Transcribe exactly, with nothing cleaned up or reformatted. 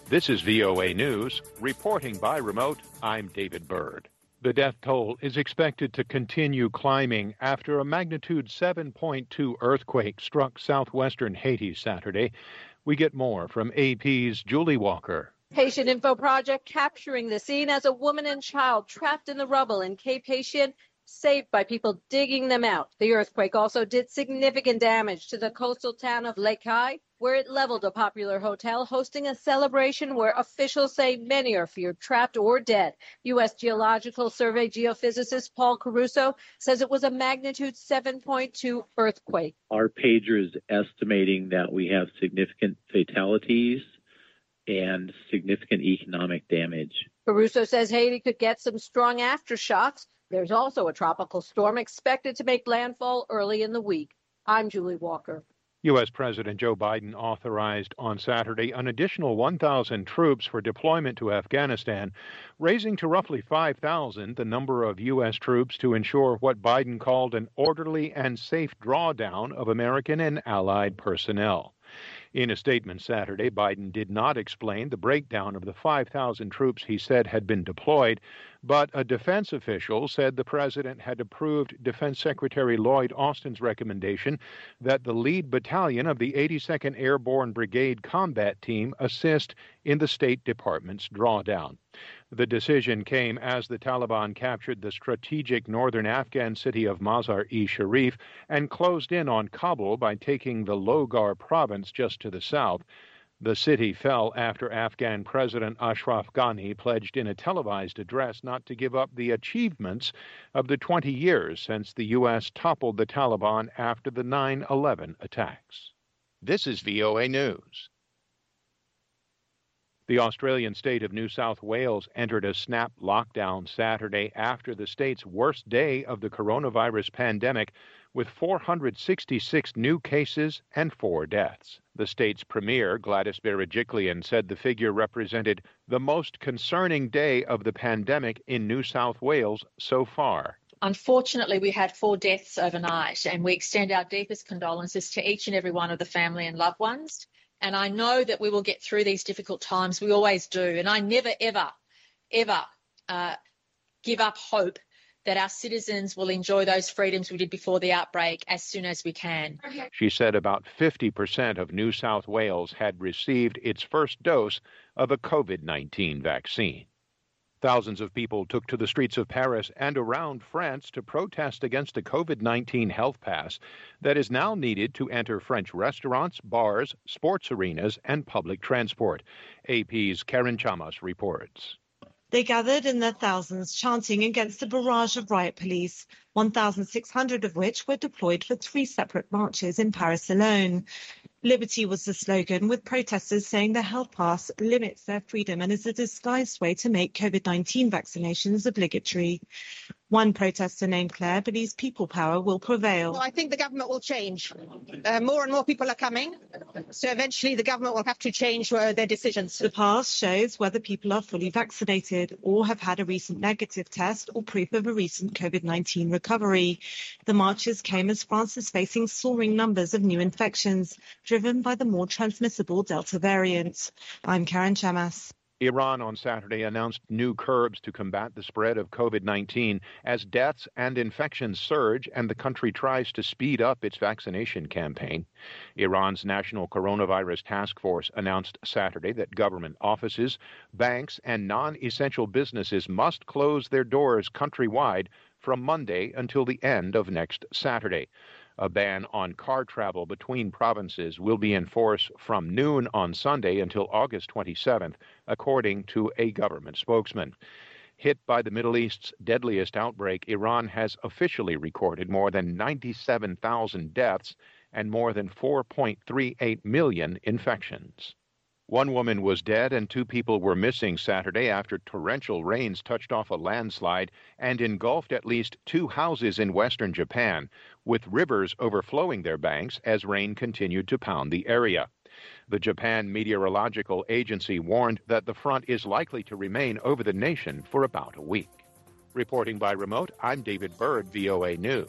This is V O A News. Reporting by remote, I'm David Byrd. The death toll is expected to continue climbing after a magnitude seven point two earthquake struck southwestern Haiti Saturday. We get more from A P's Julie Walker. Haitian Info Project capturing the scene as a woman and child trapped in the rubble in Cape Haitian, saved by people digging them out. The earthquake also did significant damage to the coastal town of Les Cayes, where it leveled a popular hotel, hosting a celebration where officials say many are feared trapped or dead. U S Geological Survey geophysicist Paul Caruso says it was a magnitude seven point two earthquake. Our pager is estimating that we have significant fatalities and significant economic damage. Caruso says Haiti could get some strong aftershocks. There's also a tropical storm expected to make landfall early in the week. I'm Julie Walker. U S. President Joe Biden authorized on Saturday an additional one thousand troops for deployment to Afghanistan, raising to roughly five thousand the number of U S troops to ensure what Biden called an orderly and safe drawdown of American and allied personnel. In a statement Saturday, Biden did not explain the breakdown of the five thousand troops he said had been deployed, but a defense official said the president had approved Defense Secretary Lloyd Austin's recommendation that the lead battalion of the eighty-second Airborne Brigade Combat Team assist in the State Department's drawdown. The decision came as the Taliban captured the strategic northern Afghan city of Mazar-e-Sharif and closed in on Kabul by taking the Logar province just to the south. The city fell after Afghan President Ashraf Ghani pledged in a televised address not to give up the achievements of the twenty years since the U S toppled the Taliban after the nine eleven attacks. This is V O A News. The Australian state of New South Wales entered a snap lockdown Saturday after the state's worst day of the coronavirus pandemic, with four hundred sixty-six new cases and four deaths. The state's premier, Gladys Berejiklian, said the figure represented the most concerning day of the pandemic in New South Wales so far. Unfortunately, we had four deaths overnight, and we extend our deepest condolences to each and every one of the family and loved ones. And I know that we will get through these difficult times. We always do. And I never, ever, ever uh, give up hope that our citizens will enjoy those freedoms we did before the outbreak as soon as we can. She said about fifty percent of New South Wales had received its first dose of a COVID nineteen vaccine. Thousands of people took to the streets of Paris and around France to protest against a COVID nineteen health pass that is now needed to enter French restaurants, bars, sports arenas, and public transport. A P's Karen Chamas reports. They gathered in their thousands, chanting against a barrage of riot police, one thousand six hundred of which were deployed for three separate marches in Paris alone. Liberty was the slogan, with protesters saying the health pass limits their freedom and is a disguised way to make COVID nineteen vaccinations obligatory. One protester named Claire believes people power will prevail. Well, I think the government will change. Uh, more and more people are coming, so eventually the government will have to change uh, their decisions. The pass shows whether people are fully vaccinated or have had a recent negative test or proof of a recent COVID nineteen recovery. The marches came as France is facing soaring numbers of new infections, driven by the more transmissible Delta variant. I'm Karen Chamas. Iran on Saturday announced new curbs to combat the spread of COVID nineteen as deaths and infections surge and the country tries to speed up its vaccination campaign. Iran's National Coronavirus Task Force announced Saturday that government offices, banks, and non-essential businesses must close their doors countrywide from Monday until the end of next Saturday. A ban on car travel between provinces will be in force from noon on Sunday until August twenty-seventh, according to a government spokesman. Hit by the Middle East's deadliest outbreak, Iran has officially recorded more than ninety-seven thousand deaths and more than four point three eight million infections. One woman was dead and two people were missing Saturday after torrential rains touched off a landslide and engulfed at least two houses in western Japan, with rivers overflowing their banks as rain continued to pound the area. The Japan Meteorological Agency warned that the front is likely to remain over the nation for about a week. Reporting by remote, I'm David Byrd, V O A News.